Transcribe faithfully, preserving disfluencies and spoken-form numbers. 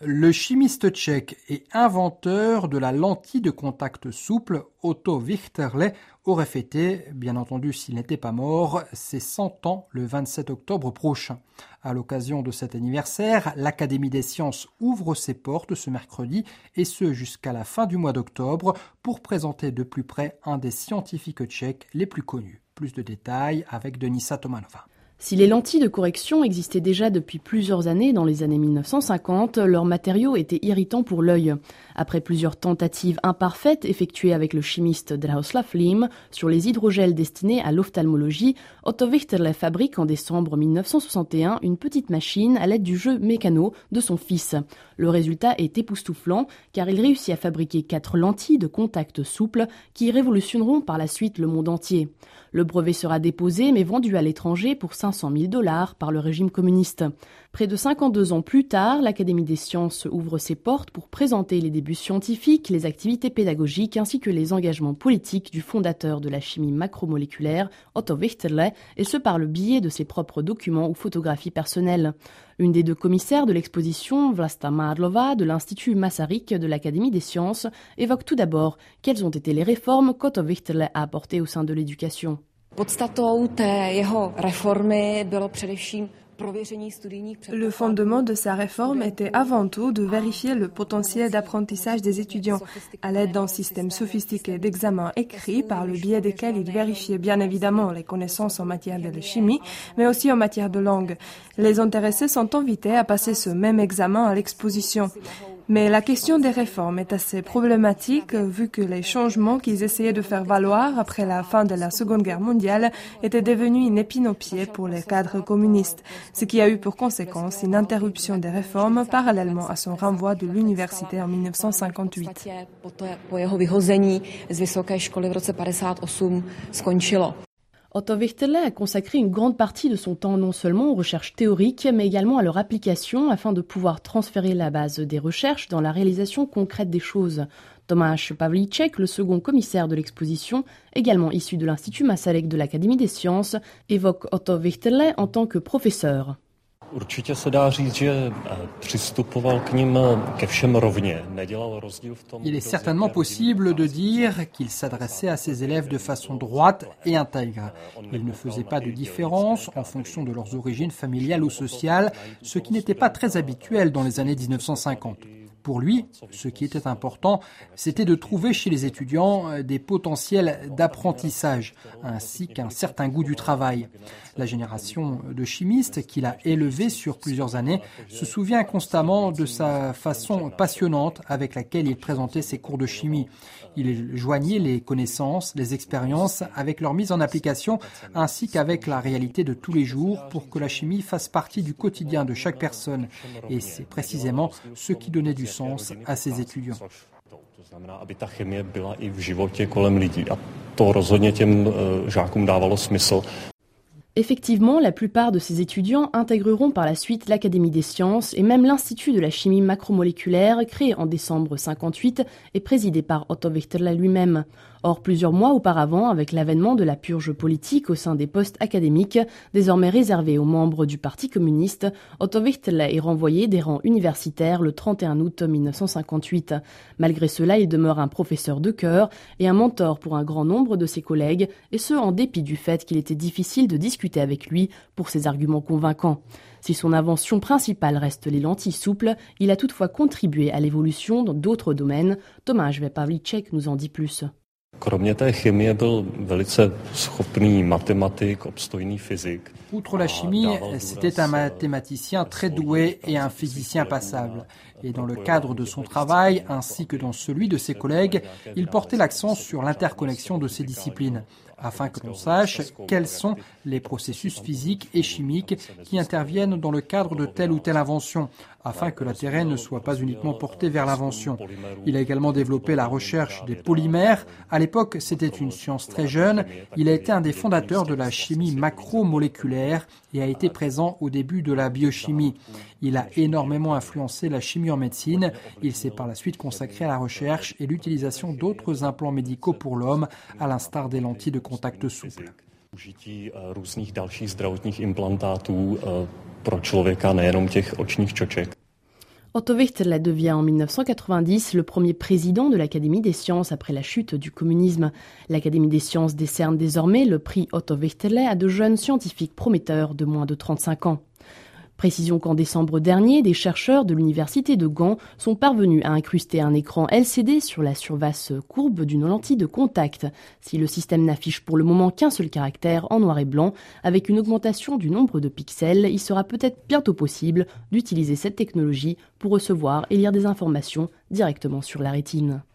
Le chimiste tchèque et inventeur de la lentille de contact souple, Otto Wichterle, aurait fêté, bien entendu s'il n'était pas mort, ses cent ans le vingt-sept octobre prochain. À l'occasion de cet anniversaire, l'Académie des sciences ouvre ses portes ce mercredi, et ce jusqu'à la fin du mois d'octobre, pour présenter de plus près un des scientifiques tchèques les plus connus. Plus de détails avec Denisa Tomanova. Si les lentilles de correction existaient déjà depuis plusieurs années dans les années mille neuf cent cinquante, leur matériau était irritant pour l'œil. Après plusieurs tentatives imparfaites effectuées avec le chimiste Drahoslav Lim sur les hydrogels destinés à l'ophtalmologie, Otto Wichterle fabrique en décembre mille neuf cent soixante et un une petite machine à l'aide du jeu mécano de son fils. Le résultat est époustouflant car il réussit à fabriquer quatre lentilles de contact souple qui révolutionneront par la suite le monde entier. Le brevet sera déposé mais vendu à l'étranger pour cinq cent mille dollars par le régime communiste. Près de cinquante-deux ans plus tard, l'Académie des sciences ouvre ses portes pour présenter les débuts scientifiques, les activités pédagogiques ainsi que les engagements politiques du fondateur de la chimie macromoléculaire, Otto Wichterle, et ce par le biais de ses propres documents ou photographies personnelles. Une des deux commissaires de l'exposition, Vlasta Mádlová, de l'Institut Masaryk de l'Académie des sciences, évoque tout d'abord quelles ont été les réformes qu'Otto Wichterle a apportées au sein de l'éducation. Le fondement de sa réforme était avant tout de vérifier le potentiel d'apprentissage des étudiants à l'aide d'un système sophistiqué d'examens écrits par le biais desquels il vérifiait bien évidemment les connaissances en matière de chimie, mais aussi en matière de langue. Les intéressés sont invités à passer ce même examen à l'exposition. Mais la question des réformes est assez problématique vu que les changements qu'ils essayaient de faire valoir après la fin de la Seconde Guerre mondiale étaient devenus une épine au pied pour les cadres communistes, ce qui a eu pour conséquence une interruption des réformes parallèlement à son renvoi de l'université en mille neuf cent cinquante-huit. Otto Wichterle a consacré une grande partie de son temps non seulement aux recherches théoriques, mais également à leur application afin de pouvoir transférer la base des recherches dans la réalisation concrète des choses. Tomáš Pavlíček, le second commissaire de l'exposition, également issu de l'Institut Masaryk de l'Académie des sciences, évoque Otto Wichterle en tant que professeur. Určitě se dá říct, že přistupoval k nim ke všem rovně. Nedělal rozdíl v tom. Il est certainement possible de dire qu'il s'adressait à ses élèves de façon droite et intègre. Il ne faisait pas de différence en fonction de leurs origines familiales ou sociales, ce qui n'était pas très habituel dans les années dix-neuf cent cinquante. Pour lui, ce qui était important, c'était de trouver chez les étudiants des potentiels d'apprentissage, ainsi qu'un certain goût du travail. La génération de chimistes qu'il a élevée sur plusieurs années se souvient constamment de sa façon passionnante avec laquelle il présentait ses cours de chimie. Il joignait les connaissances, les expériences avec leur mise en application, ainsi qu'avec la réalité de tous les jours pour que la chimie fasse partie du quotidien de chaque personne. Et c'est précisément ce qui donnait du sens à ses étudiants. To znamená, aby ta chemie byla i v životě kolem lidí. A to rozhodně těm žákům dávalo smysl. Effectivement, la plupart de ces étudiants intégreront par la suite l'Académie des sciences et même l'Institut de la chimie macromoléculaire créé en décembre cinquante-huit et présidé par Otto Wichterle lui-même. Or, plusieurs mois auparavant, avec l'avènement de la purge politique au sein des postes académiques, désormais réservés aux membres du Parti communiste, Otto Wichterle est renvoyé des rangs universitaires le trente et un août mille neuf cent cinquante-huit. Malgré cela, il demeure un professeur de cœur et un mentor pour un grand nombre de ses collègues, et ce en dépit du fait qu'il était difficile de discuter avec lui pour ses arguments convaincants. Si son invention principale reste les lentilles souples, il a toutefois contribué à l'évolution dans d'autres domaines. Tomáš Pavlíček nous en dit plus. Kromě té chemie byl velice schopný matematik, obstojný fyzik. Outre la chimie, c'était un mathématicien très doué et un physicien passable. Et dans le cadre de son travail, ainsi que dans celui de ses collègues, il portait l'accent sur l'interconnexion de ces disciplines, afin que l'on sache quels sont les processus physiques et chimiques qui interviennent dans le cadre de telle ou telle invention, afin que l'intérêt ne soit pas uniquement porté vers l'invention. Il a également développé la recherche des polymères. À l'époque, c'était une science très jeune. Il a été un des fondateurs de la chimie macromoléculaire et a été présent au début de la biochimie. Il a énormément influencé la chimie en médecine. Il s'est par la suite consacré à la recherche et l'utilisation d'autres implants médicaux pour l'homme, à l'instar des lentilles de contact souple. Užití různých dalších zdravotních implantátů pro člověka, nejenom těch očních čoček. Otto Wichterle devient en mille neuf cent quatre-vingt-dix le premier président de l'Académie des sciences après la chute du communisme. L'Académie des sciences décerne désormais le prix Otto Wichterle à de jeunes scientifiques prometteurs de moins de trente-cinq ans. Précision qu'en décembre dernier, des chercheurs de l'université de Gand sont parvenus à incruster un écran L C D sur la surface courbe d'une lentille de contact. Si le système n'affiche pour le moment qu'un seul caractère en noir et blanc, avec une augmentation du nombre de pixels, il sera peut-être bientôt possible d'utiliser cette technologie pour recevoir et lire des informations directement sur la rétine.